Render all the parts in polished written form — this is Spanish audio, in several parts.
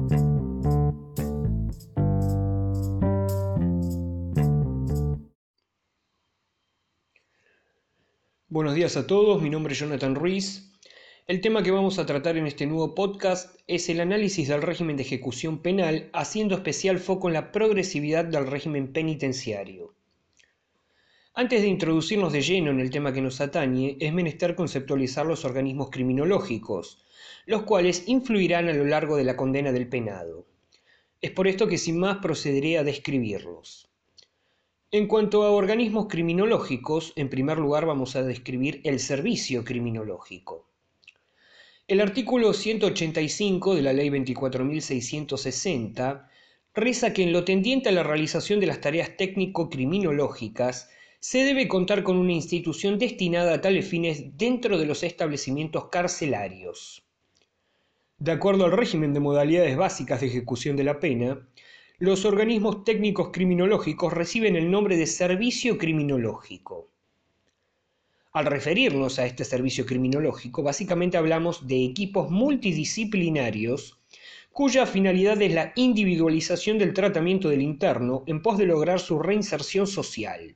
Buenos días a todos, mi nombre es Jonathan Ruiz. El tema que vamos a tratar en este nuevo podcast es el análisis del régimen de ejecución penal, haciendo especial foco en la progresividad del régimen penitenciario. Antes de introducirnos de lleno en el tema que nos atañe, es menester conceptualizar los organismos criminológicos, los cuales influirán a lo largo de la condena del penado. Es por esto que sin más procederé a describirlos. En cuanto a organismos criminológicos, en primer lugar vamos a describir el servicio criminológico. El artículo 185 de la Ley 24.660 reza que en lo tendiente a la realización de las tareas técnico-criminológicas se debe contar con una institución destinada a tales fines dentro de los establecimientos carcelarios. De acuerdo al régimen de modalidades básicas de ejecución de la pena, los organismos técnicos criminológicos reciben el nombre de servicio criminológico. Al referirnos a este servicio criminológico, básicamente hablamos de equipos multidisciplinarios cuya finalidad es la individualización del tratamiento del interno en pos de lograr su reinserción social.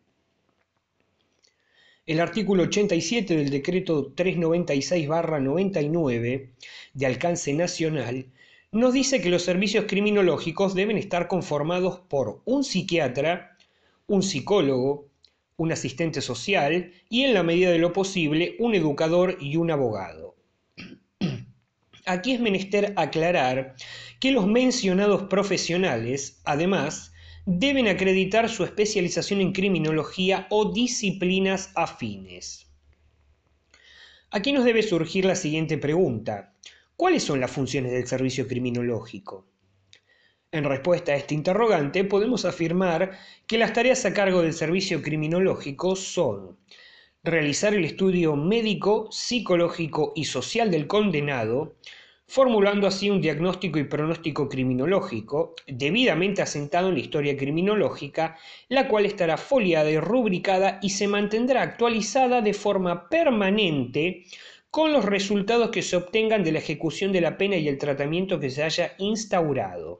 El artículo 87 del decreto 396/99, de alcance nacional, nos dice que los servicios criminológicos deben estar conformados por un psiquiatra, un psicólogo, un asistente social y, en la medida de lo posible, un educador y un abogado. Aquí es menester aclarar que los mencionados profesionales, además, deben acreditar su especialización en criminología o disciplinas afines. Aquí nos debe surgir la siguiente pregunta: ¿cuáles son las funciones del servicio criminológico? En respuesta a este interrogante, podemos afirmar que las tareas a cargo del servicio criminológico son realizar el estudio médico, psicológico y social del condenado, formulando así un diagnóstico y pronóstico criminológico debidamente asentado en la historia criminológica, la cual estará foliada y rubricada y se mantendrá actualizada de forma permanente con los resultados que se obtengan de la ejecución de la pena y el tratamiento que se haya instaurado.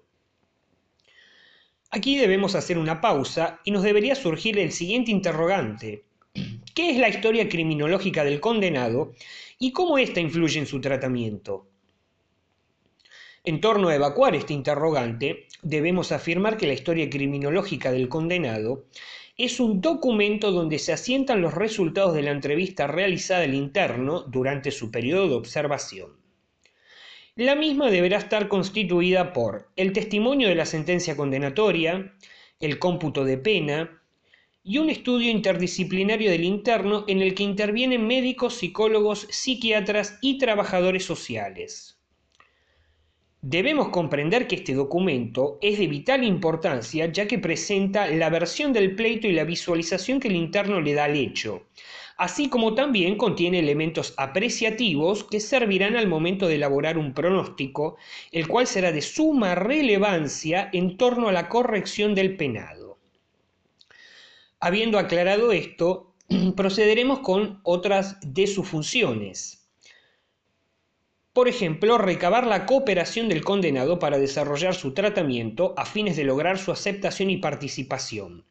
Aquí debemos hacer una pausa y nos debería surgir el siguiente interrogante: ¿qué es la historia criminológica del condenado y cómo ésta influye en su tratamiento? En torno a evacuar este interrogante, debemos afirmar que la historia criminológica del condenado es un documento donde se asientan los resultados de la entrevista realizada al interno durante su periodo de observación. La misma deberá estar constituida por el testimonio de la sentencia condenatoria, el cómputo de pena y un estudio interdisciplinario del interno en el que intervienen médicos, psicólogos, psiquiatras y trabajadores sociales. Debemos comprender que este documento es de vital importancia, ya que presenta la versión del pleito y la visualización que el interno le da al hecho, así como también contiene elementos apreciativos que servirán al momento de elaborar un pronóstico, el cual será de suma relevancia en torno a la corrección del penado. Habiendo aclarado esto, procederemos con otras de sus funciones. Por ejemplo, recabar la cooperación del condenado para desarrollar su tratamiento a fines de lograr su aceptación y participación.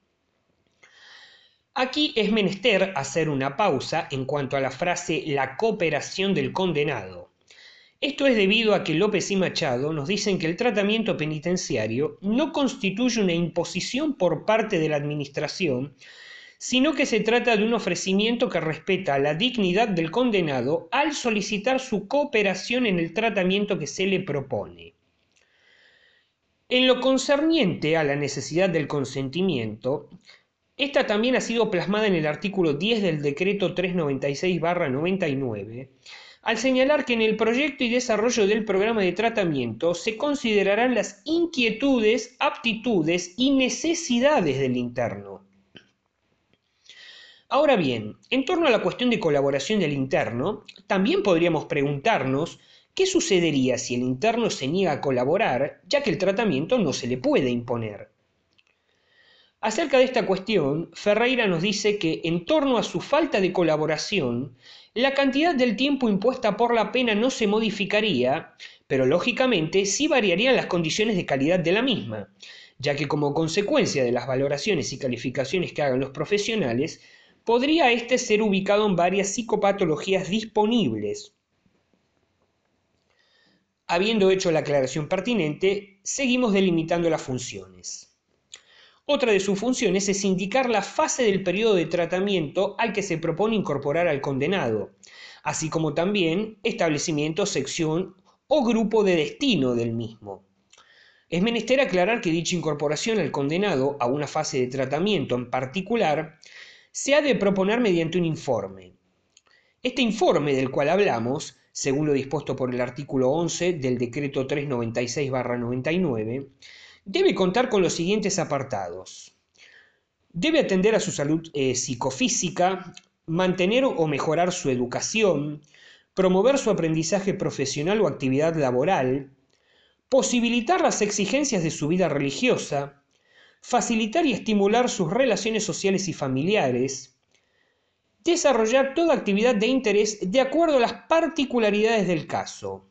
Aquí es menester hacer una pausa en cuanto a la frase «la cooperación del condenado». Esto es debido a que López y Machado nos dicen que el tratamiento penitenciario no constituye una imposición por parte de la administración, sino que se trata de un ofrecimiento que respeta la dignidad del condenado al solicitar su cooperación en el tratamiento que se le propone. En lo concerniente a la necesidad del consentimiento, esta también ha sido plasmada en el artículo 10 del decreto 396/99, al señalar que en el proyecto y desarrollo del programa de tratamiento se considerarán las inquietudes, aptitudes y necesidades del interno. Ahora bien, en torno a la cuestión de colaboración del interno, también podríamos preguntarnos qué sucedería si el interno se niega a colaborar, ya que el tratamiento no se le puede imponer. Acerca de esta cuestión, Ferreira nos dice que en torno a su falta de colaboración, la cantidad del tiempo impuesta por la pena no se modificaría, pero lógicamente sí variarían las condiciones de calidad de la misma, ya que como consecuencia de las valoraciones y calificaciones que hagan los profesionales, podría éste ser ubicado en varias psicopatologías disponibles. Habiendo hecho la aclaración pertinente, seguimos delimitando las funciones. Otra de sus funciones es indicar la fase del periodo de tratamiento al que se propone incorporar al condenado, así como también establecimiento, sección o grupo de destino del mismo. Es menester aclarar que dicha incorporación al condenado a una fase de tratamiento en particular se ha de proponer mediante un informe. Este informe del cual hablamos, según lo dispuesto por el artículo 11 del decreto 396/99, debe contar con los siguientes apartados. Debe atender a su salud psicofísica, mantener o mejorar su educación, promover su aprendizaje profesional o actividad laboral, posibilitar las exigencias de su vida religiosa, facilitar y estimular sus relaciones sociales y familiares, desarrollar toda actividad de interés de acuerdo a las particularidades del caso.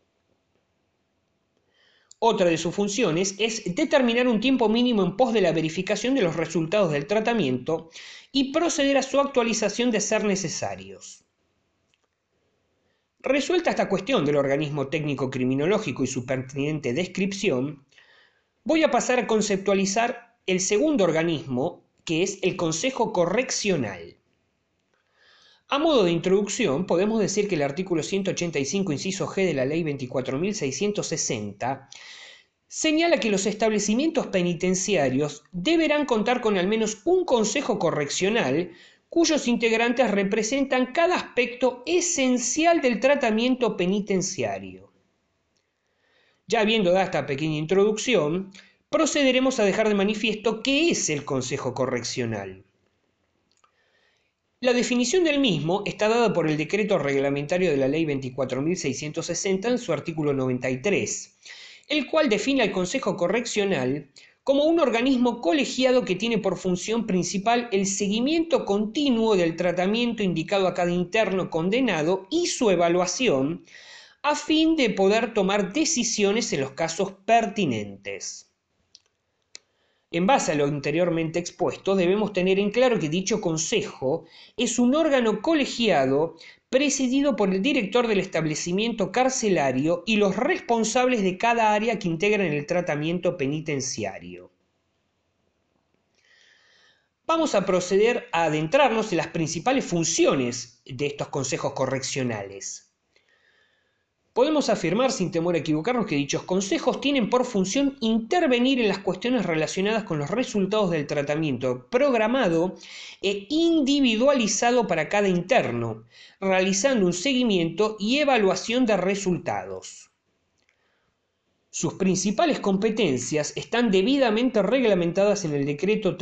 Otra de sus funciones es determinar un tiempo mínimo en pos de la verificación de los resultados del tratamiento y proceder a su actualización de ser necesarios. Resuelta esta cuestión del organismo técnico criminológico y su pertinente descripción, voy a pasar a conceptualizar el segundo organismo, que es el Consejo Correccional. A modo de introducción, podemos decir que el artículo 185, inciso G de la Ley 24.660 señala que los establecimientos penitenciarios deberán contar con al menos un consejo correccional cuyos integrantes representan cada aspecto esencial del tratamiento penitenciario. Ya habiendo dado esta pequeña introducción, procederemos a dejar de manifiesto qué es el consejo correccional. La definición del mismo está dada por el decreto reglamentario de la Ley 24.660 en su artículo 93, el cual define al Consejo Correccional como un organismo colegiado que tiene por función principal el seguimiento continuo del tratamiento indicado a cada interno condenado y su evaluación, a fin de poder tomar decisiones en los casos pertinentes. En base a lo anteriormente expuesto, debemos tener en claro que dicho consejo es un órgano colegiado presidido por el director del establecimiento carcelario y los responsables de cada área que integran el tratamiento penitenciario. Vamos a proceder a adentrarnos en las principales funciones de estos consejos correccionales. Podemos afirmar sin temor a equivocarnos que dichos consejos tienen por función intervenir en las cuestiones relacionadas con los resultados del tratamiento programado e individualizado para cada interno, realizando un seguimiento y evaluación de resultados. Sus principales competencias están debidamente reglamentadas en el decreto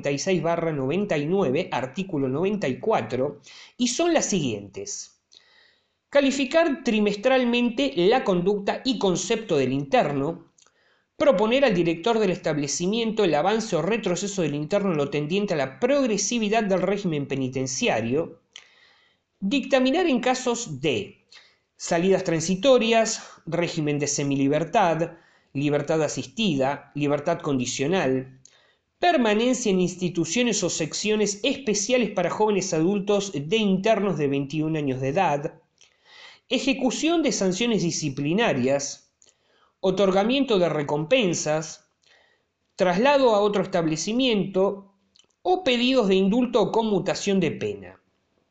396/99, artículo 94, y son las siguientes. Calificar trimestralmente la conducta y concepto del interno, proponer al director del establecimiento el avance o retroceso del interno en lo tendiente a la progresividad del régimen penitenciario, dictaminar en casos de salidas transitorias, régimen de semilibertad, libertad asistida, libertad condicional, permanencia en instituciones o secciones especiales para jóvenes adultos de internos de 21 años de edad, ejecución de sanciones disciplinarias, otorgamiento de recompensas, traslado a otro establecimiento o pedidos de indulto o conmutación de pena.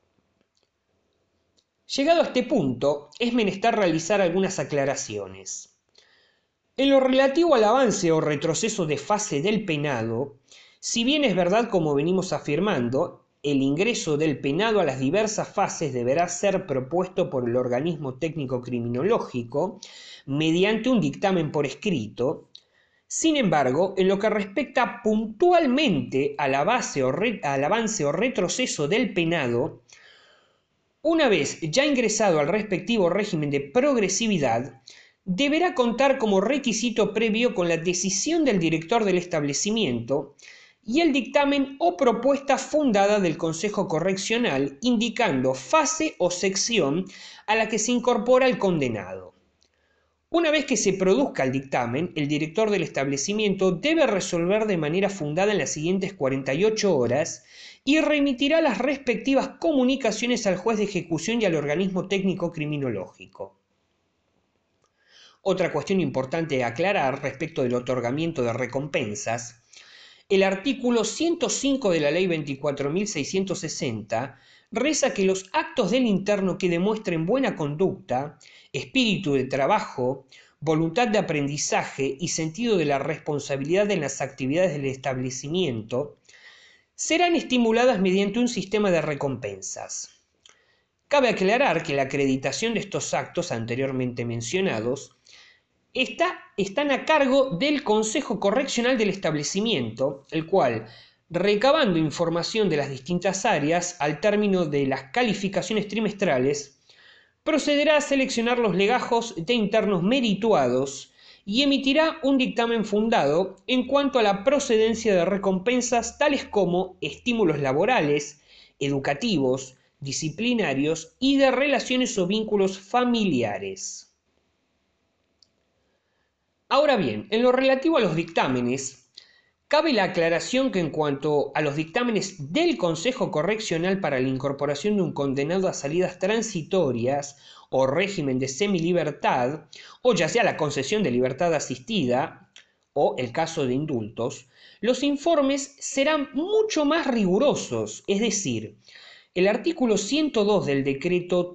Llegado a este punto, es menester realizar algunas aclaraciones. En lo relativo al avance o retroceso de fase del penado, si bien es verdad, como venimos afirmando, el ingreso del penado a las diversas fases deberá ser propuesto por el organismo técnico criminológico mediante un dictamen por escrito. Sin embargo, en lo que respecta puntualmente al avance o retroceso del penado, una vez ya ingresado al respectivo régimen de progresividad, deberá contar como requisito previo con la decisión del director del establecimiento y el dictamen o propuesta fundada del Consejo Correccional, indicando fase o sección a la que se incorpora el condenado. Una vez que se produzca el dictamen, el director del establecimiento debe resolver de manera fundada en las siguientes 48 horas y remitirá las respectivas comunicaciones al juez de ejecución y al organismo técnico criminológico. Otra cuestión importante a aclarar respecto del otorgamiento de recompensas: el artículo 105 de la Ley 24.660 reza que los actos del interno que demuestren buena conducta, espíritu de trabajo, voluntad de aprendizaje y sentido de la responsabilidad en las actividades del establecimiento serán estimuladas mediante un sistema de recompensas. Cabe aclarar que la acreditación de estos actos anteriormente mencionados están a cargo del Consejo Correccional del establecimiento, el cual, recabando información de las distintas áreas al término de las calificaciones trimestrales, procederá a seleccionar los legajos de internos merituados y emitirá un dictamen fundado en cuanto a la procedencia de recompensas tales como estímulos laborales, educativos, disciplinarios y de relaciones o vínculos familiares. Ahora bien, en lo relativo a los dictámenes, cabe la aclaración que en cuanto a los dictámenes del Consejo Correccional para la incorporación de un condenado a salidas transitorias o régimen de semilibertad, o ya sea la concesión de libertad asistida o el caso de indultos, los informes serán mucho más rigurosos, es decir, el artículo 102 del decreto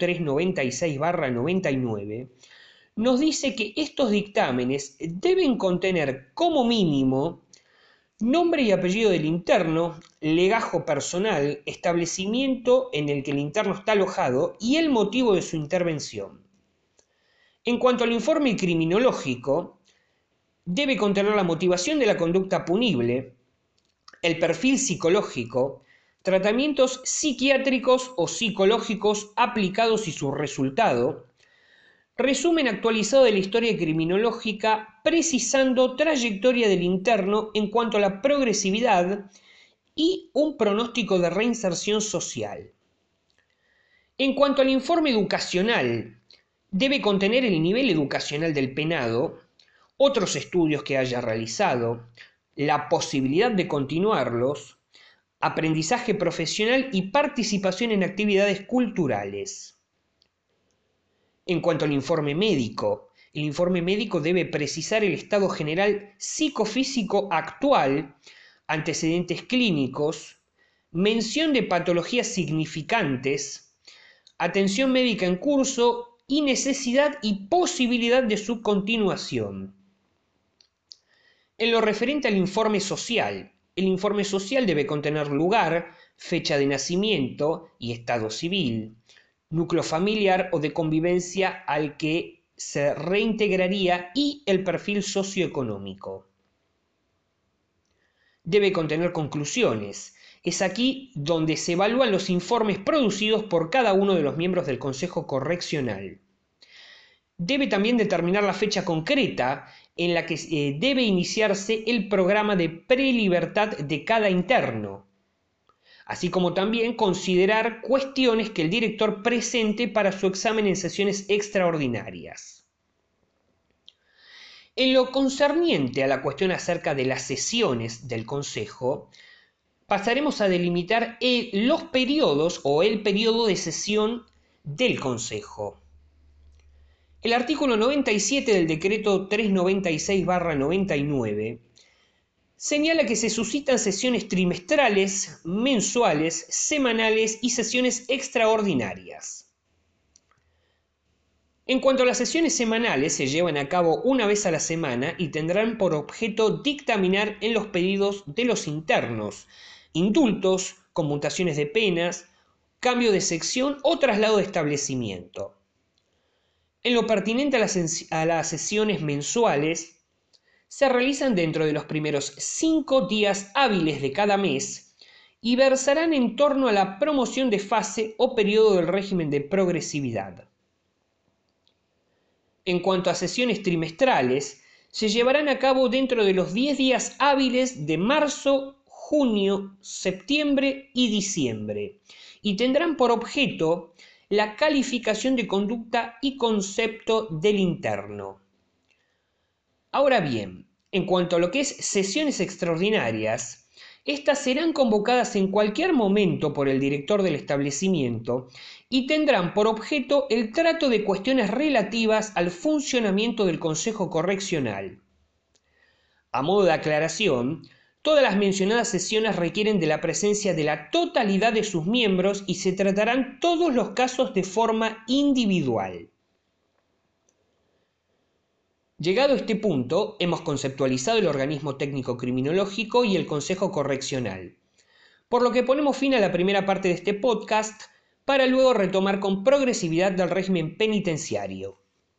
396/99 nos dice que estos dictámenes deben contener como mínimo nombre y apellido del interno, legajo personal, establecimiento en el que el interno está alojado y el motivo de su intervención. En cuanto al informe criminológico, debe contener la motivación de la conducta punible, el perfil psicológico, tratamientos psiquiátricos o psicológicos aplicados y su resultado, resumen actualizado de la historia criminológica precisando trayectoria del interno en cuanto a la progresividad y un pronóstico de reinserción social. En cuanto al informe educacional, debe contener el nivel educacional del penado, otros estudios que haya realizado, la posibilidad de continuarlos, aprendizaje profesional y participación en actividades culturales. En cuanto al informe médico, el informe médico debe precisar el estado general psicofísico actual, antecedentes clínicos, mención de patologías significantes, atención médica en curso y necesidad y posibilidad de su continuación. En lo referente al informe social, el informe social debe contener lugar, fecha de nacimiento y estado civil, núcleo familiar o de convivencia al que se reintegraría y el perfil socioeconómico. Debe contener conclusiones. Es aquí donde se evalúan los informes producidos por cada uno de los miembros del Consejo Correccional. Debe también determinar la fecha concreta en la que debe iniciarse el programa de prelibertad de cada interno, así como también considerar cuestiones que el director presente para su examen en sesiones extraordinarias. En lo concerniente a la cuestión acerca de las sesiones del Consejo, pasaremos a delimitar los periodos o el periodo de sesión del Consejo. El artículo 97 del decreto 396/99 señala que se suscitan sesiones trimestrales, mensuales, semanales y sesiones extraordinarias. En cuanto a las sesiones semanales, se llevan a cabo una vez a la semana y tendrán por objeto dictaminar en los pedidos de los internos, indultos, conmutaciones de penas, cambio de sección o traslado de establecimiento. En lo pertinente a las sesiones mensuales, se realizan dentro de los primeros 5 días hábiles de cada mes y versarán en torno a la promoción de fase o periodo del régimen de progresividad. En cuanto a sesiones trimestrales, se llevarán a cabo dentro de los 10 días hábiles de marzo, junio, septiembre y diciembre, y tendrán por objeto la calificación de conducta y concepto del interno. Ahora bien, en cuanto a lo que es sesiones extraordinarias, estas serán convocadas en cualquier momento por el director del establecimiento y tendrán por objeto el trato de cuestiones relativas al funcionamiento del Consejo Correccional. A modo de aclaración, todas las mencionadas sesiones requieren de la presencia de la totalidad de sus miembros y se tratarán todos los casos de forma individual. Llegado a este punto, hemos conceptualizado el organismo técnico criminológico y el Consejo Correccional, por lo que ponemos fin a la primera parte de este podcast para luego retomar con progresividad del régimen penitenciario.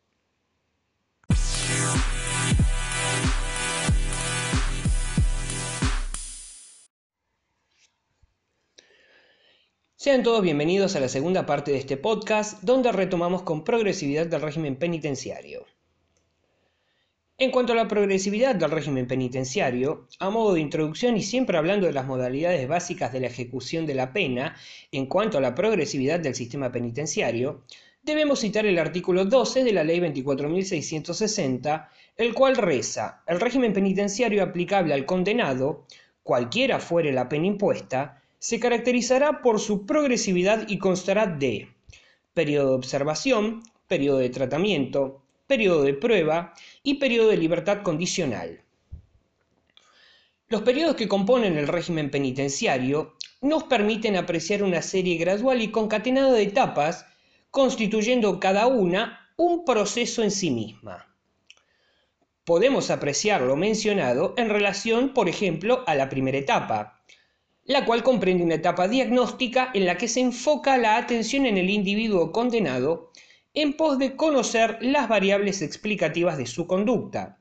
Sean todos bienvenidos a la segunda parte de este podcast, donde retomamos con progresividad del régimen penitenciario. En cuanto a la progresividad del régimen penitenciario, a modo de introducción y siempre hablando de las modalidades básicas de la ejecución de la pena, en cuanto a la progresividad del sistema penitenciario, debemos citar el artículo 12 de la Ley 24.660, el cual reza: el régimen penitenciario aplicable al condenado, cualquiera fuere la pena impuesta, se caracterizará por su progresividad y constará de periodo de observación, periodo de tratamiento, periodo de prueba y periodo de libertad condicional. Los periodos que componen el régimen penitenciario nos permiten apreciar una serie gradual y concatenada de etapas, constituyendo cada una un proceso en sí misma. Podemos apreciar lo mencionado en relación, por ejemplo, a la primera etapa, la cual comprende una etapa diagnóstica en la que se enfoca la atención en el individuo condenado en pos de conocer las variables explicativas de su conducta.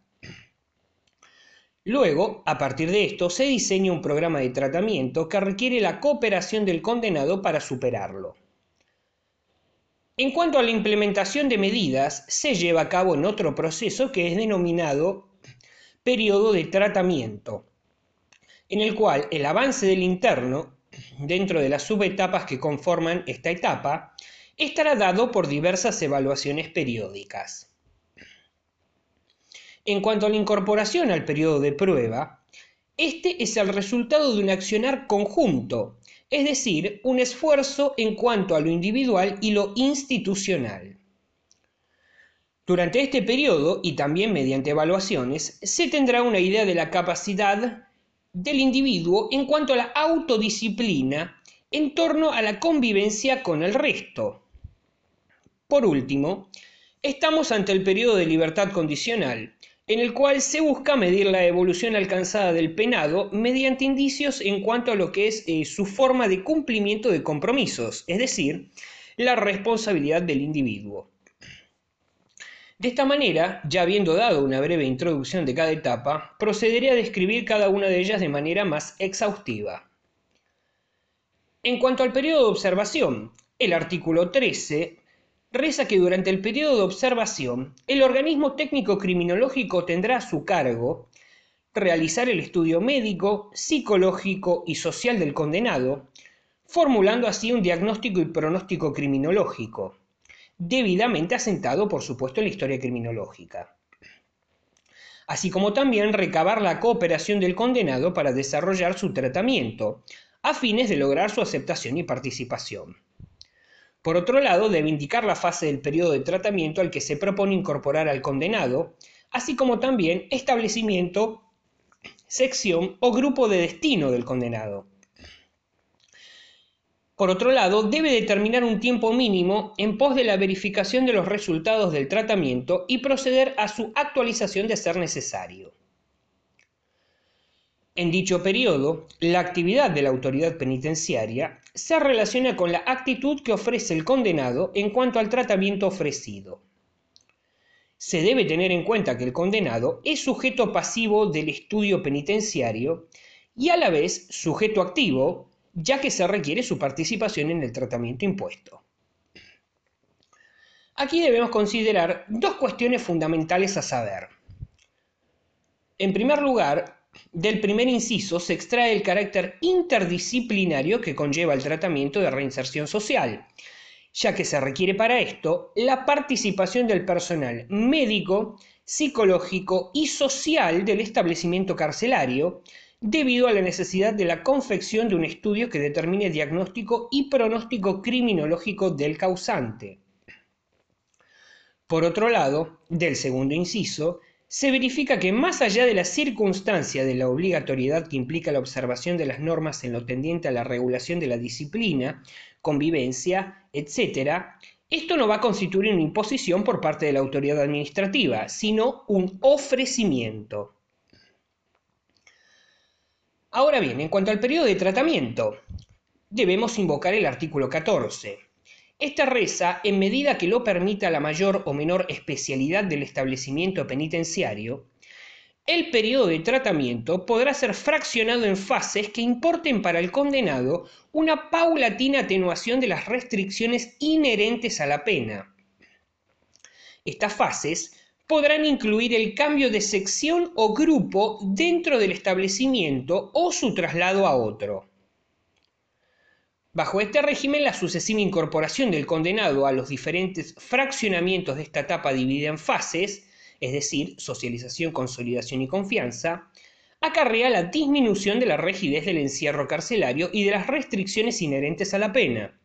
Luego, a partir de esto, se diseña un programa de tratamiento que requiere la cooperación del condenado para superarlo. En cuanto a la implementación de medidas, se lleva a cabo en otro proceso que es denominado periodo de tratamiento, en el cual el avance del interno, dentro de las subetapas que conforman esta etapa, estará dado por diversas evaluaciones periódicas. En cuanto a la incorporación al periodo de prueba, este es el resultado de un accionar conjunto, es decir, un esfuerzo en cuanto a lo individual y lo institucional. Durante este periodo, y también mediante evaluaciones, se tendrá una idea de la capacidad del individuo en cuanto a la autodisciplina en torno a la convivencia con el resto. Por último, estamos ante el periodo de libertad condicional, en el cual se busca medir la evolución alcanzada del penado mediante indicios en cuanto a lo que es su forma de cumplimiento de compromisos, es decir, la responsabilidad del individuo. De esta manera, ya habiendo dado una breve introducción de cada etapa, procederé a describir cada una de ellas de manera más exhaustiva. En cuanto al periodo de observación, el artículo 13 reza que durante el periodo de observación, el organismo técnico criminológico tendrá a su cargo realizar el estudio médico, psicológico y social del condenado, formulando así un diagnóstico y pronóstico criminológico, debidamente asentado, por supuesto, en la historia criminológica, así como también recabar la cooperación del condenado para desarrollar su tratamiento, a fines de lograr su aceptación y participación. Por otro lado, debe indicar la fase del periodo de tratamiento al que se propone incorporar al condenado, así como también establecimiento, sección o grupo de destino del condenado. Por otro lado, debe determinar un tiempo mínimo en pos de la verificación de los resultados del tratamiento y proceder a su actualización de ser necesario. En dicho periodo, la actividad de la autoridad penitenciaria se relaciona con la actitud que ofrece el condenado en cuanto al tratamiento ofrecido. Se debe tener en cuenta que el condenado es sujeto pasivo del estudio penitenciario y a la vez sujeto activo, ya que se requiere su participación en el tratamiento impuesto. Aquí debemos considerar dos cuestiones fundamentales a saber. En primer lugar, del primer inciso se extrae el carácter interdisciplinario que conlleva el tratamiento de reinserción social, ya que se requiere para esto la participación del personal médico, psicológico y social del establecimiento carcelario, debido a la necesidad de la confección de un estudio que determine diagnóstico y pronóstico criminológico del causante. Por otro lado, del segundo inciso, se verifica que más allá de la circunstancia de la obligatoriedad que implica la observación de las normas en lo tendiente a la regulación de la disciplina, convivencia, etc., esto no va a constituir una imposición por parte de la autoridad administrativa, sino un ofrecimiento. Ahora bien, en cuanto al periodo de tratamiento, debemos invocar el artículo 14. Esta reza, en medida que lo permita la mayor o menor especialidad del establecimiento penitenciario, el periodo de tratamiento podrá ser fraccionado en fases que importen para el condenado una paulatina atenuación de las restricciones inherentes a la pena. Estas fases podrán incluir el cambio de sección o grupo dentro del establecimiento o su traslado a otro. Bajo este régimen, la sucesiva incorporación del condenado a los diferentes fraccionamientos de esta etapa dividida en fases, es decir, socialización, consolidación y confianza, acarrea la disminución de la rigidez del encierro carcelario y de las restricciones inherentes a la pena.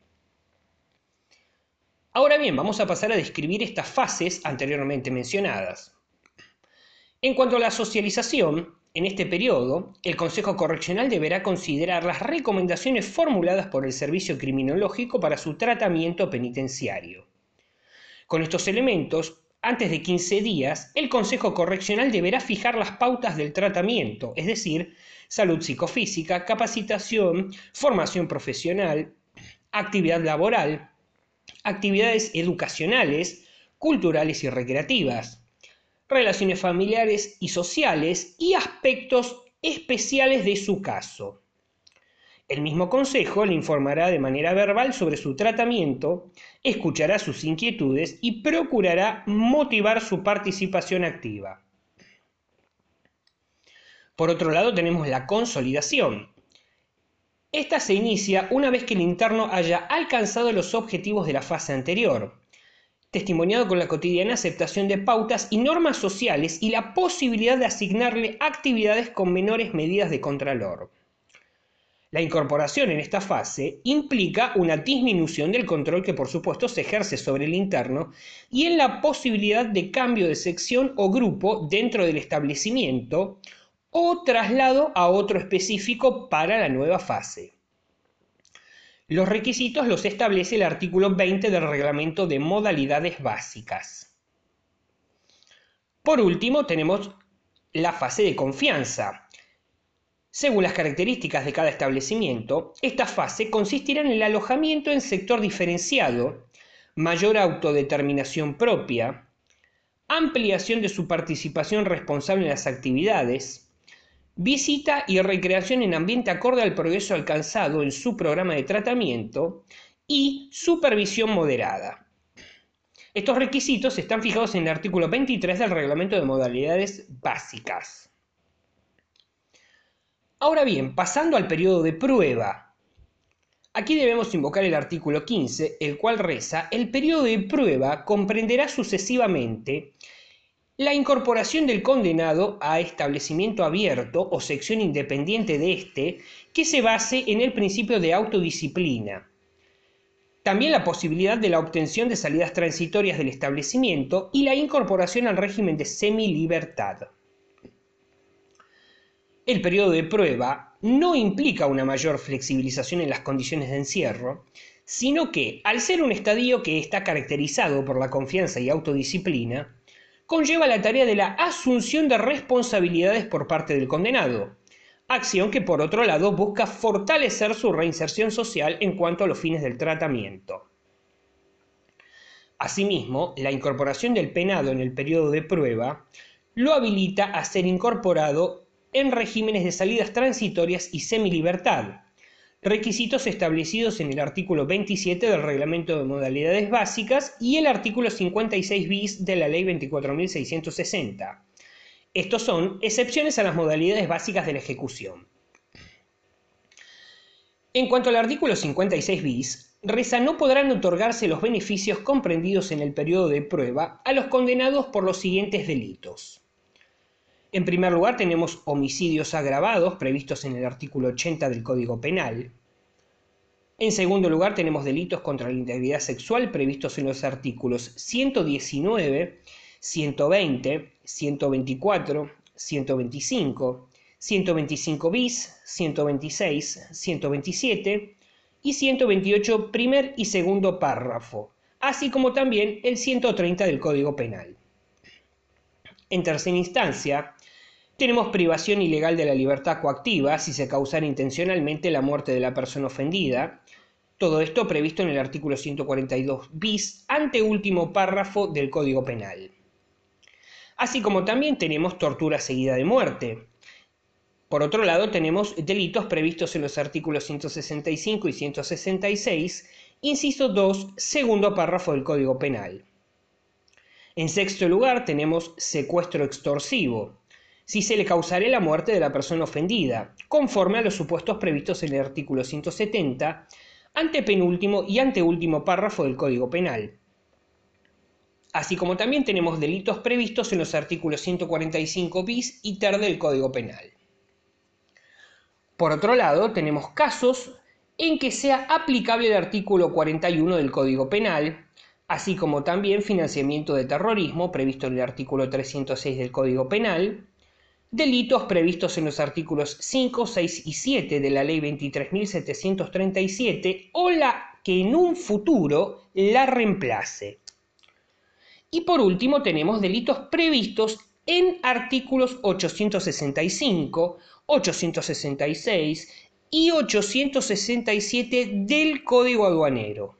Ahora bien, vamos a pasar a describir estas fases anteriormente mencionadas. En cuanto a la socialización, en este periodo, el Consejo Correccional deberá considerar las recomendaciones formuladas por el Servicio Criminológico para su tratamiento penitenciario. Con estos elementos, antes de 15 días, el Consejo Correccional deberá fijar las pautas del tratamiento, es decir, salud psicofísica, capacitación, formación profesional, actividad laboral, actividades educacionales, culturales y recreativas, relaciones familiares y sociales y aspectos especiales de su caso. El mismo Consejo le informará de manera verbal sobre su tratamiento, escuchará sus inquietudes y procurará motivar su participación activa. Por otro lado, tenemos la consolidación. Esta se inicia una vez que el interno haya alcanzado los objetivos de la fase anterior, testimoniado con la cotidiana aceptación de pautas y normas sociales y la posibilidad de asignarle actividades con menores medidas de contralor. La incorporación en esta fase implica una disminución del control que por supuesto se ejerce sobre el interno y en la posibilidad de cambio de sección o grupo dentro del establecimiento o traslado a otro específico para la nueva fase. Los requisitos los establece el artículo 20 del Reglamento de Modalidades Básicas. Por último, tenemos la fase de confianza. Según las características de cada establecimiento, esta fase consistirá en el alojamiento en sector diferenciado, mayor autodeterminación propia, ampliación de su participación responsable en las actividades, visita y recreación en ambiente acorde al progreso alcanzado en su programa de tratamiento y supervisión moderada. Estos requisitos están fijados en el artículo 23 del Reglamento de Modalidades Básicas. Ahora bien, pasando al periodo de prueba. Aquí debemos invocar el artículo 15, el cual reza: el periodo de prueba comprenderá sucesivamente la incorporación del condenado a establecimiento abierto o sección independiente de éste que se base en el principio de autodisciplina. También la posibilidad de la obtención de salidas transitorias del establecimiento y la incorporación al régimen de semilibertad. El periodo de prueba no implica una mayor flexibilización en las condiciones de encierro, sino que, al ser un estadio que está caracterizado por la confianza y autodisciplina, conlleva la tarea de la asunción de responsabilidades por parte del condenado, acción que por otro lado busca fortalecer su reinserción social en cuanto a los fines del tratamiento. Asimismo, la incorporación del penado en el periodo de prueba lo habilita a ser incorporado en regímenes de salidas transitorias y semilibertad, requisitos establecidos en el artículo 27 del Reglamento de Modalidades Básicas y el artículo 56 bis de la Ley 24.660, Estos son excepciones a las modalidades básicas de la ejecución. En cuanto al artículo 56 bis, reza: no podrán otorgarse los beneficios comprendidos en el periodo de prueba a los condenados por los siguientes delitos. En primer lugar, tenemos homicidios agravados previstos en el artículo 80 del Código Penal. En segundo lugar, tenemos delitos contra la integridad sexual previstos en los artículos 119, 120, 124, 125, 125 bis, 126, 127 y 128 primer y segundo párrafo, así como también el 130 del Código Penal. En tercera instancia, tenemos privación ilegal de la libertad coactiva si se causara intencionalmente la muerte de la persona ofendida. Todo esto previsto en el artículo 142 bis, anteúltimo párrafo del Código Penal. Así como también tenemos tortura seguida de muerte. Por otro lado, tenemos delitos previstos en los artículos 165 y 166, inciso 2, segundo párrafo del Código Penal. En sexto lugar, tenemos secuestro extorsivo, si se le causare la muerte de la persona ofendida, conforme a los supuestos previstos en el artículo 170, antepenúltimo y anteúltimo párrafo del Código Penal. Así como también tenemos delitos previstos en los artículos 145 bis y ter del Código Penal. Por otro lado, tenemos casos en que sea aplicable el artículo 41 del Código Penal, así como también financiamiento de terrorismo previsto en el artículo 306 del Código Penal, delitos previstos en los artículos 5, 6 y 7 de la Ley 23.737 o la que en un futuro la reemplace. Y por último tenemos delitos previstos en artículos 865, 866 y 867 del Código Aduanero.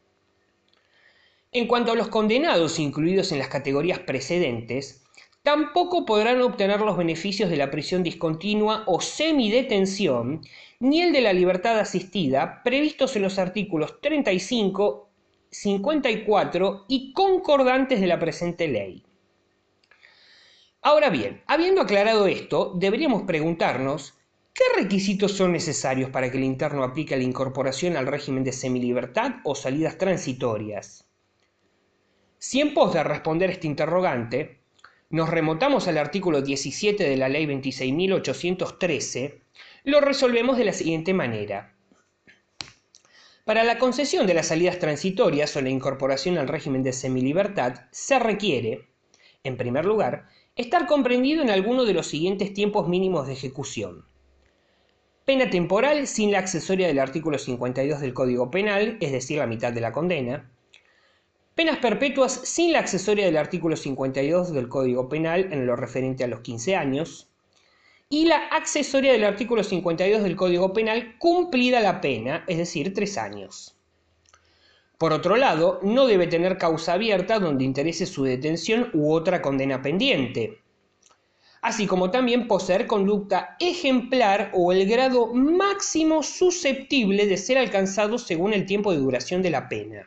En cuanto a los condenados incluidos en las categorías precedentes, tampoco podrán obtener los beneficios de la prisión discontinua o semidetención, ni el de la libertad asistida, previstos en los artículos 35, 54 y concordantes de la presente ley. Ahora bien, habiendo aclarado esto, deberíamos preguntarnos ¿qué requisitos son necesarios para que el interno aplique la incorporación al régimen de semilibertad o salidas transitorias? Si en pos de responder este interrogante, nos remontamos al artículo 17 de la Ley 26.813, lo resolvemos de la siguiente manera. Para la concesión de las salidas transitorias o la incorporación al régimen de semilibertad, se requiere, en primer lugar, estar comprendido en alguno de los siguientes tiempos mínimos de ejecución. Pena temporal sin la accesoria del artículo 52 del Código Penal, es decir, la mitad de la condena. Penas perpetuas sin la accesoria del artículo 52 del Código Penal en lo referente a los 15 años. Y la accesoria del artículo 52 del Código Penal cumplida la pena, es decir, 3 años. Por otro lado, no debe tener causa abierta donde interese su detención u otra condena pendiente, así como también poseer conducta ejemplar o el grado máximo susceptible de ser alcanzado según el tiempo de duración de la pena.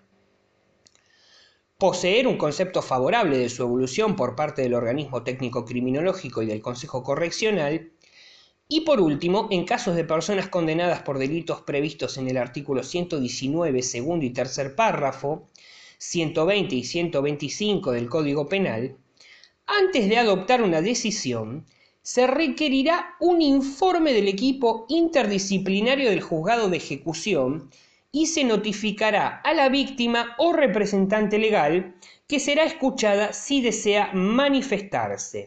Poseer un concepto favorable de su evolución por parte del organismo técnico criminológico y del Consejo Correccional. Y por último, en casos de personas condenadas por delitos previstos en el artículo 119, segundo y tercer párrafo, 120 y 125 del Código Penal, antes de adoptar una decisión, se requerirá un informe del equipo interdisciplinario del juzgado de ejecución y se notificará a la víctima o representante legal que será escuchada si desea manifestarse.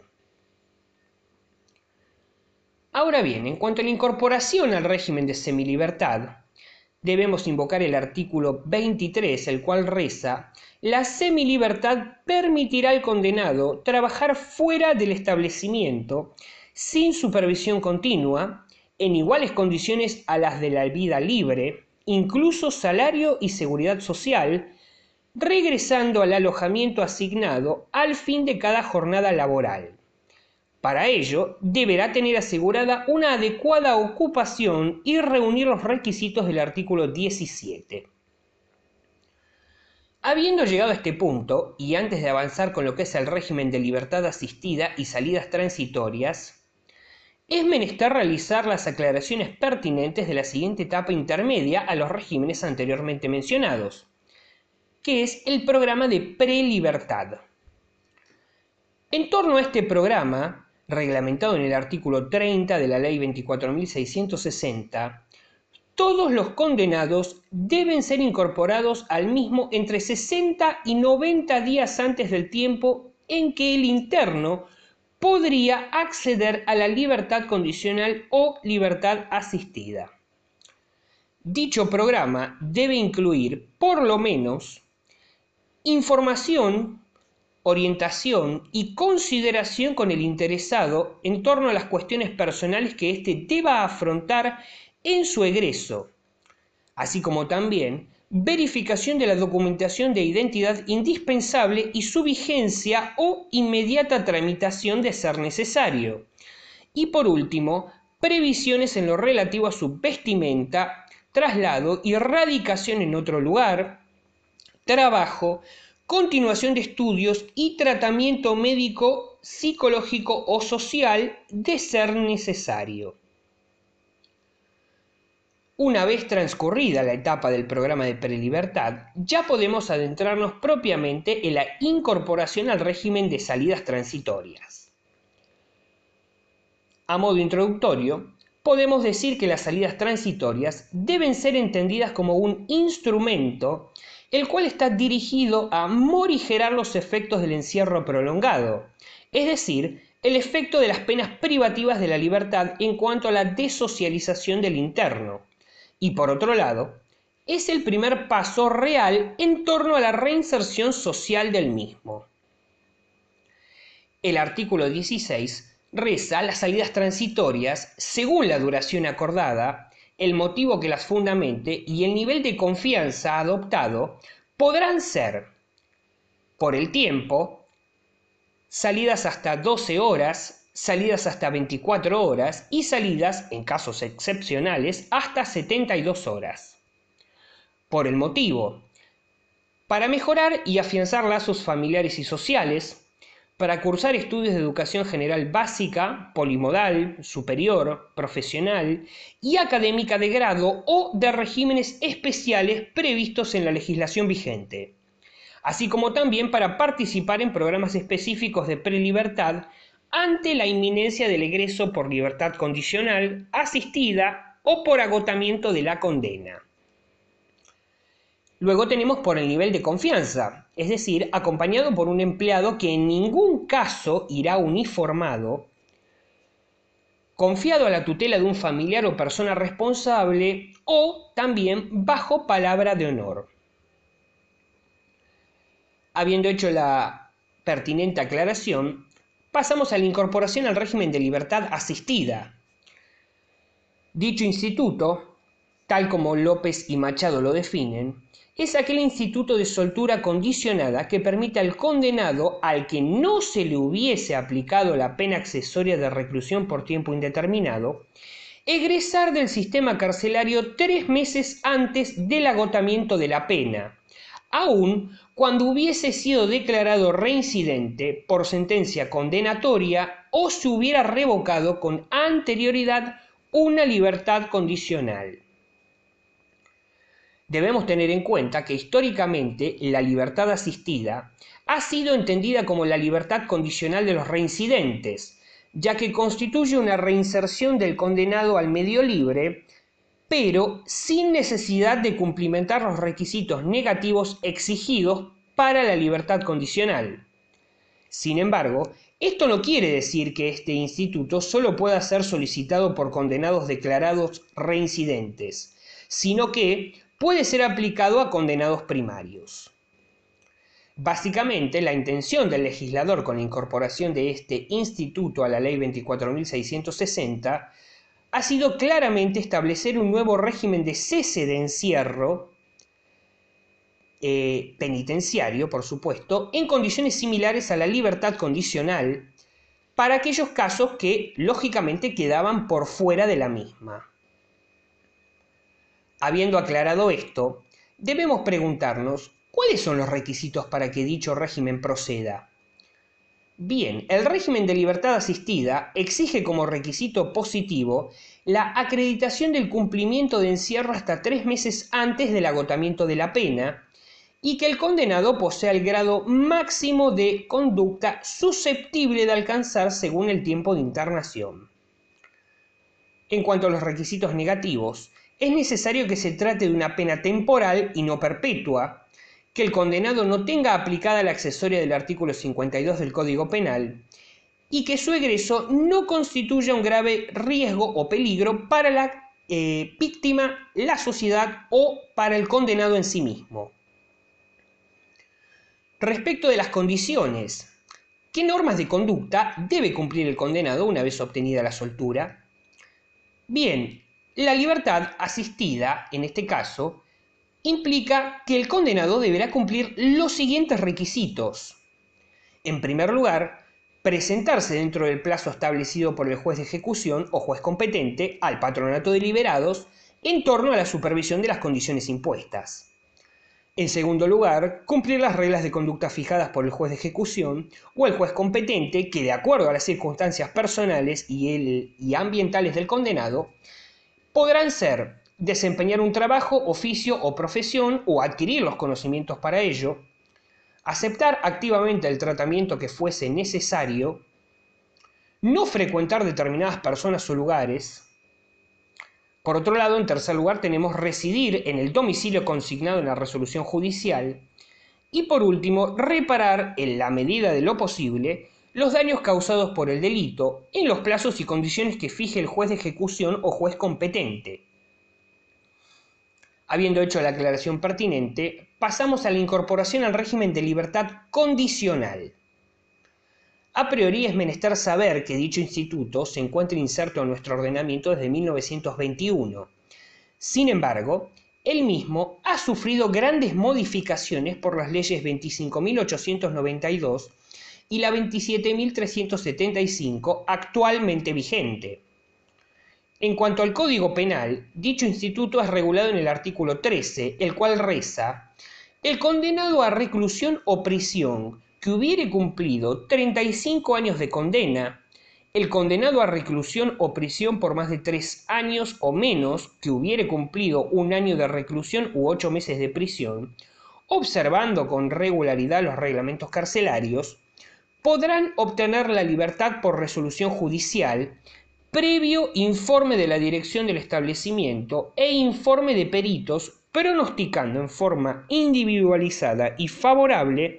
Ahora bien, en cuanto a la incorporación al régimen de semilibertad, debemos invocar el artículo 23, el cual reza: la semilibertad permitirá al condenado trabajar fuera del establecimiento sin supervisión continua, en iguales condiciones a las de la vida libre, incluso salario y seguridad social, regresando al alojamiento asignado al fin de cada jornada laboral. Para ello, deberá tener asegurada una adecuada ocupación y reunir los requisitos del artículo 17. Habiendo llegado a este punto, y antes de avanzar con lo que es el régimen de libertad asistida y salidas transitorias, es menester realizar las aclaraciones pertinentes de la siguiente etapa intermedia a los regímenes anteriormente mencionados, que es el programa de prelibertad. En torno a este programa, reglamentado en el artículo 30 de la Ley 24.660, todos los condenados deben ser incorporados al mismo entre 60 y 90 días antes del tiempo en que el interno podría acceder a la libertad condicional o libertad asistida. Dicho programa debe incluir, por lo menos, información, orientación y consideración con el interesado en torno a las cuestiones personales que éste deba afrontar en su egreso, así como también verificación de la documentación de identidad indispensable y su vigencia o inmediata tramitación de ser necesario. Y por último, previsiones en lo relativo a su vestimenta, traslado y radicación en otro lugar, trabajo, continuación de estudios y tratamiento médico, psicológico o social de ser necesario. Una vez transcurrida la etapa del programa de prelibertad, ya podemos adentrarnos propiamente en la incorporación al régimen de salidas transitorias. A modo introductorio, podemos decir que las salidas transitorias deben ser entendidas como un instrumento el cual está dirigido a morigerar los efectos del encierro prolongado, es decir, el efecto de las penas privativas de la libertad en cuanto a la desocialización del interno. Y por otro lado, es el primer paso real en torno a la reinserción social del mismo. El artículo 16 reza las salidas transitorias según la duración acordada, el motivo que las fundamente y el nivel de confianza adoptado podrán ser, por el tiempo, salidas hasta 12 horas, salidas hasta 24 horas y salidas, en casos excepcionales, hasta 72 horas. Por el motivo, para mejorar y afianzar lazos familiares y sociales, para cursar estudios de educación general básica, polimodal, superior, profesional y académica de grado o de regímenes especiales previstos en la legislación vigente, así como también para participar en programas específicos de prelibertad ante la inminencia del egreso por libertad condicional, asistida o por agotamiento de la condena. Luego tenemos por el nivel de confianza, es decir, acompañado por un empleado que en ningún caso irá uniformado, confiado a la tutela de un familiar o persona responsable o también bajo palabra de honor. Habiendo hecho la pertinente aclaración, pasamos a la incorporación al régimen de libertad asistida. Dicho instituto, tal como López y Machado lo definen, es aquel instituto de soltura condicionada que permite al condenado al que no se le hubiese aplicado la pena accesoria de reclusión por tiempo indeterminado, egresar del sistema carcelario 3 meses antes del agotamiento de la pena, aun cuando hubiese sido declarado reincidente por sentencia condenatoria o se hubiera revocado con anterioridad una libertad condicional. Debemos tener en cuenta que históricamente la libertad asistida ha sido entendida como la libertad condicional de los reincidentes, ya que constituye una reinserción del condenado al medio libre, pero sin necesidad de cumplimentar los requisitos negativos exigidos para la libertad condicional. Sin embargo, esto no quiere decir que este instituto solo pueda ser solicitado por condenados declarados reincidentes, sino que puede ser aplicado a condenados primarios. Básicamente, la intención del legislador con la incorporación de este instituto a la Ley 24.660 ha sido claramente establecer un nuevo régimen de cese de encierro penitenciario, por supuesto, en condiciones similares a la libertad condicional para aquellos casos que, lógicamente, quedaban por fuera de la misma. Habiendo aclarado esto, debemos preguntarnos ¿Cuáles son los requisitos para que dicho régimen proceda? Bien, el régimen de libertad asistida exige como requisito positivo la acreditación del cumplimiento de encierro hasta 3 meses antes del agotamiento de la pena y que el condenado posea el grado máximo de conducta susceptible de alcanzar según el tiempo de internación. En cuanto a los requisitos negativos, es necesario que se trate de una pena temporal y no perpetua, que el condenado no tenga aplicada la accesoria del artículo 52 del Código Penal y que su egreso no constituya un grave riesgo o peligro para la víctima, la sociedad o para el condenado en sí mismo. Respecto de las condiciones, ¿qué normas de conducta debe cumplir el condenado una vez obtenida la soltura? Bien, la libertad asistida, en este caso, implica que el condenado deberá cumplir los siguientes requisitos. En primer lugar, presentarse dentro del plazo establecido por el juez de ejecución o juez competente al patronato de liberados en torno a la supervisión de las condiciones impuestas. En segundo lugar, cumplir las reglas de conducta fijadas por el juez de ejecución o el juez competente que, de acuerdo a las circunstancias personales y ambientales del condenado, podrán ser desempeñar un trabajo, oficio o profesión o adquirir los conocimientos para ello, aceptar activamente el tratamiento que fuese necesario, no frecuentar determinadas personas o lugares. Por otro lado, en tercer lugar, tenemos residir en el domicilio consignado en la resolución judicial. Y por último, reparar, en la medida de lo posible, los daños causados por el delito en los plazos y condiciones que fije el juez de ejecución o juez competente. Habiendo hecho la aclaración pertinente, pasamos a la incorporación al régimen de libertad condicional. A priori es menester saber que dicho instituto se encuentra inserto en nuestro ordenamiento desde 1921. Sin embargo, el mismo ha sufrido grandes modificaciones por las leyes 25.892 y la 27.375 actualmente vigente. En cuanto al Código Penal, dicho instituto es regulado en el artículo 13, el cual reza: el condenado a reclusión o prisión que hubiere cumplido 35 años de condena, el condenado a reclusión o prisión por más de 3 años o menos que hubiere cumplido 1 año de reclusión u 8 meses de prisión, observando con regularidad los reglamentos carcelarios, podrán obtener la libertad por resolución judicial, previo informe de la dirección del establecimiento e informe de peritos, pronosticando en forma individualizada y favorable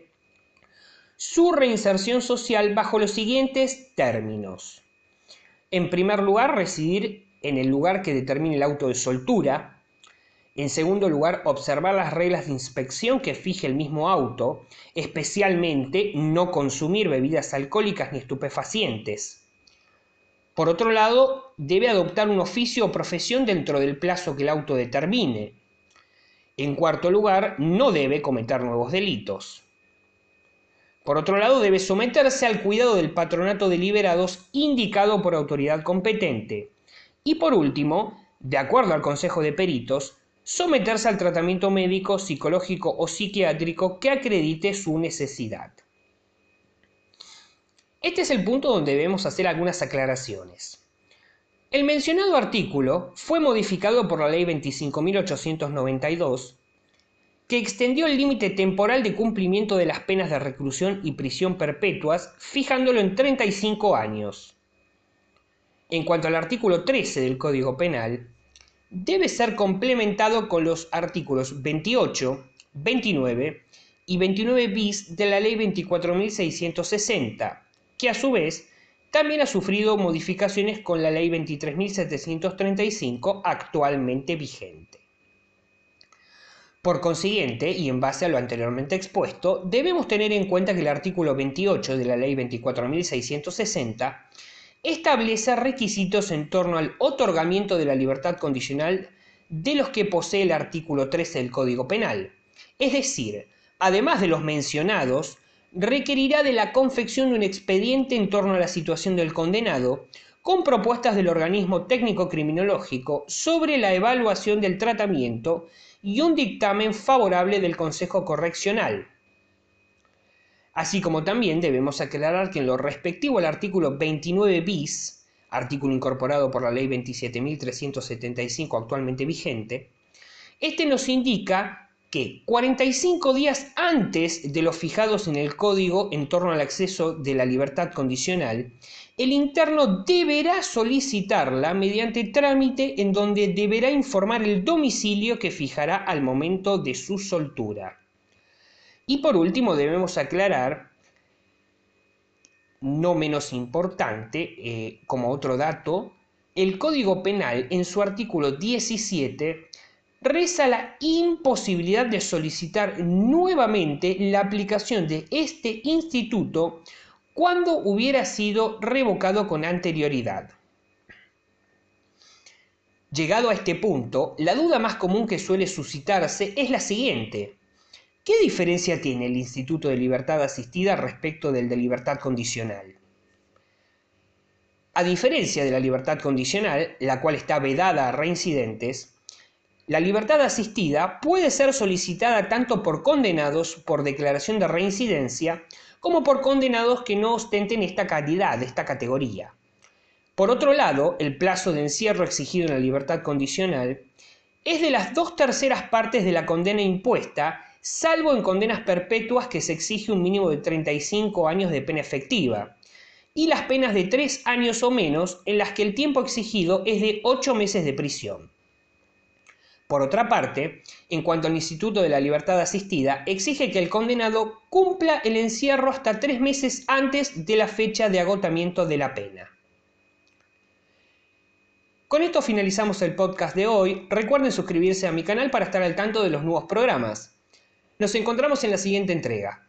su reinserción social bajo los siguientes términos. En primer lugar, residir en el lugar que determine el auto de soltura. En segundo lugar, observar las reglas de inspección que fije el mismo auto, especialmente no consumir bebidas alcohólicas ni estupefacientes. Por otro lado, debe adoptar un oficio o profesión dentro del plazo que el auto determine. En cuarto lugar, no debe cometer nuevos delitos. Por otro lado, debe someterse al cuidado del patronato de liberados indicado por autoridad competente. Y por último, de acuerdo al Consejo de Peritos, someterse al tratamiento médico, psicológico o psiquiátrico que acredite su necesidad. Este es el punto donde debemos hacer algunas aclaraciones. El mencionado artículo fue modificado por la Ley 25.892, que extendió el límite temporal de cumplimiento de las penas de reclusión y prisión perpetuas, fijándolo en 35 años. En cuanto al artículo 13 del Código Penal, debe ser complementado con los artículos 28, 29 y 29 bis de la Ley 24.660, que a su vez también ha sufrido modificaciones con la Ley 23.735 actualmente vigente. Por consiguiente, y en base a lo anteriormente expuesto, debemos tener en cuenta que el artículo 28 de la Ley 24.660 establece requisitos en torno al otorgamiento de la libertad condicional de los que posee el artículo 13 del Código Penal. Es decir, además de los mencionados, requerirá de la confección de un expediente en torno a la situación del condenado, con propuestas del organismo técnico criminológico sobre la evaluación del tratamiento y un dictamen favorable del Consejo Correccional. Así como también debemos aclarar que en lo respectivo al artículo 29 bis, artículo incorporado por la Ley 27.375 actualmente vigente, este nos indica que 45 días antes de los fijados en el Código en torno al acceso de la libertad condicional, el interno deberá solicitarla mediante trámite en donde deberá informar el domicilio que fijará al momento de su soltura. Y por último debemos aclarar, no menos importante, como otro dato, el Código Penal en su artículo 17 reza la imposibilidad de solicitar nuevamente la aplicación de este instituto cuando hubiera sido revocado con anterioridad. Llegado a este punto, la duda más común que suele suscitarse es la siguiente: ¿qué diferencia tiene el instituto de libertad asistida respecto del de libertad condicional? A diferencia de la libertad condicional, la cual está vedada a reincidentes, la libertad asistida puede ser solicitada tanto por condenados por declaración de reincidencia como por condenados que no ostenten esta calidad, esta categoría. Por otro lado, el plazo de encierro exigido en la libertad condicional es de las 2/3 partes de la condena impuesta, salvo en condenas perpetuas que se exige un mínimo de 35 años de pena efectiva, y las penas de 3 años o menos en las que el tiempo exigido es de 8 meses de prisión. Por otra parte, en cuanto al Instituto de la Libertad Asistida, exige que el condenado cumpla el encierro hasta 3 meses antes de la fecha de agotamiento de la pena. Con esto finalizamos el podcast de hoy. Recuerden suscribirse a mi canal para estar al tanto de los nuevos programas. Nos encontramos en la siguiente entrega.